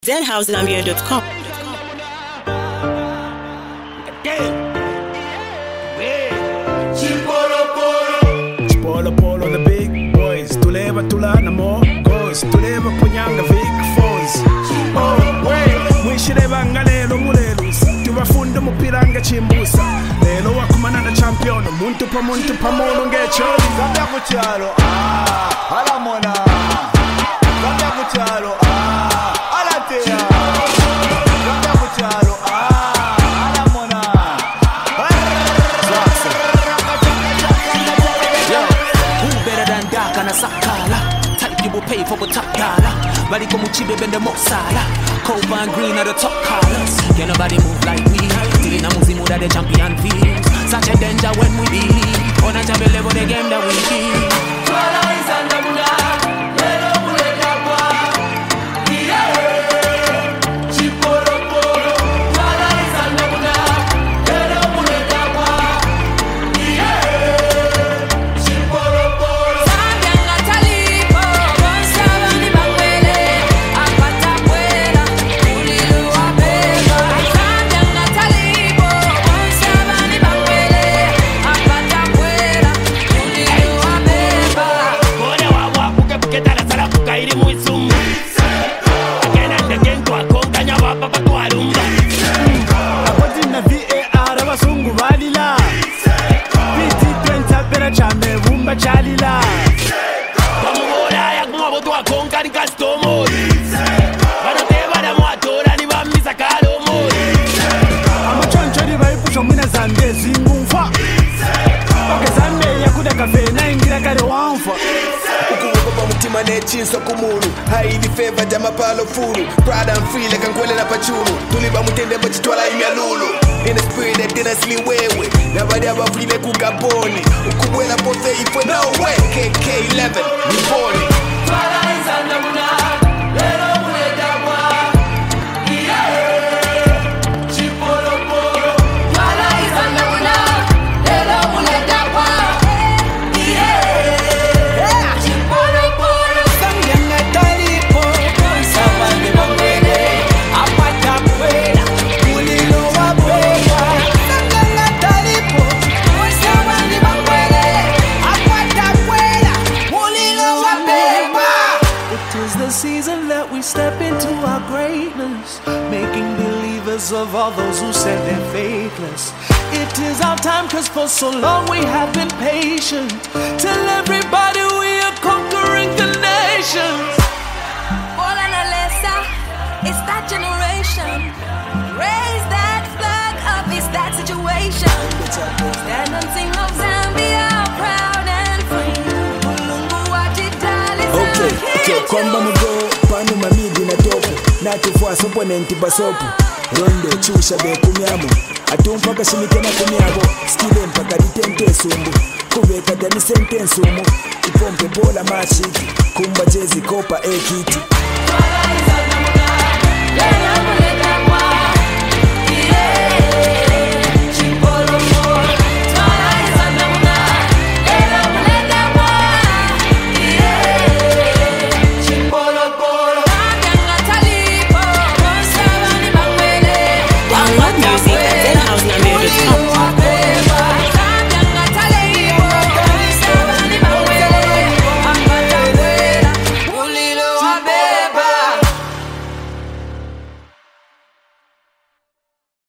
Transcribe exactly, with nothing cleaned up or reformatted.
Z house zambia dot com. Polo polo the big boys. Tuleva tulana more goes. Tuleva punyanga big phones. Oh wait, mwishireva ngalelo mulelo. Tubafunda mupiranga chimbusa. Lelo wakumana na champion. Muntu pa muntu pa mono ngecho. Zambia kuchalo ah alamona. Zambia kuchalo ah alatea. Zambia kuchalo ah alamona. Who better than Daka na Sakala? Type you will pay for a top dollar. Bali komu chibe bende mosala. Cove and green are the top colors. Can nobody move like we? Tilina muzimu da the champion feels. Such a danger when we believe. On a jump level the game that we keep. Twala is under Buddha. Yellow bullet kapwa. Yeah. Chiporo poro. Twala is under Buddha. Yellow bullet kapwa. Yeah. Chiporo poro. Zambia ngatalipo. Bonsaba ni bangwele. Apata kwela. Ulilu wabeba. Zambia ngatalipo. Bonsaba ni bangwele. Apata kwela. Ulilu wabeba. Kone wawa buke buke tala sala buka iri muisumu. Again and again kwa konga nyawa papa kwa lumba. Akoti na V A R abasungu balila. P T twenty apera chame bumba chalila. Bamubola ya kumwa botu wa konga ni customer. Banote bada mwatora ni bamisa kalomo. Amachoncho ni baipusha mwina Zambia zingumfa. Oke Zambia yakuda kafe na ingira kare wamfa. Ukuwogopa mutima nechinso kumunu haidi feva jama palo fulu Prada and free like nkwele na pachulu Tuliba mutende bachitwala imya lulu In the spirit that didn't sleep wewe Nabadi abafile kugaboni Ukubwela pote ifwe no way K K eleven, niponi Twala is under Buddha. Yellow bullet kapwa. Yeah. Chiporo poro. Twala is under Buddha. Yellow bullet kapwa. Yeah. Chiporo poro. Zambia ngatalipo. Bonsaba ni bangwele. Apata kwela. Ulilu wabeba. Zambia ngatalipo. Bonsaba ni bangwele. Apata kwela. Ulilu wabeba. It is the season that we step into our greatness, making believers of all those who said they're faithless. It is our time, cause for so long we have been patient. Tell everybody we are conquering the nations. Bola na lesa, it's that generation. Raise that flag up, it's that situation. Stand and sing of Zambia, proud and free. Mulungu wajidali Okay, okay, kwamba mugo panu mamidi na topu natufua sopo nenti basopu rondo chusha be kumyamu atumpaka shimikena kumyabo skile mpaka ditente sumbu kubeka dani sentence umu ipompe bola machiki kumba jezi kopa ekiti Twala is